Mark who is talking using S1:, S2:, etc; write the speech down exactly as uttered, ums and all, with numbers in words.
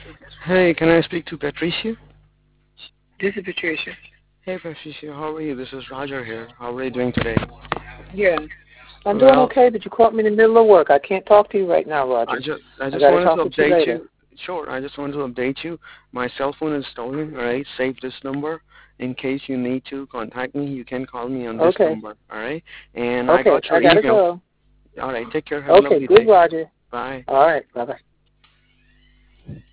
S1: Hey, can I speak to Patricia?
S2: This is Patricia.
S1: Hey, Patricia, how are you? This is Roger here. How are you doing today?
S2: Yeah. I'm doing
S1: Well,
S2: okay, but you caught me in the middle of work. I can't talk to you right now,
S1: I
S2: Roger.
S1: just I
S2: I
S1: just
S2: got to
S1: wanted to
S2: talk with you
S1: update
S2: later.
S1: you. Sure, I just wanted to update you. My cell phone is stolen. All right, save this number in case you need to contact me. You can call me on this
S2: Okay.
S1: number. All right, and I
S2: Okay.
S1: got
S2: I
S1: your
S2: got to
S1: email.
S2: go.
S1: All right, take care. Have a
S2: Okay.
S1: lovely
S2: Good,
S1: day.
S2: Roger.
S1: Bye.
S2: All right. Bye-bye.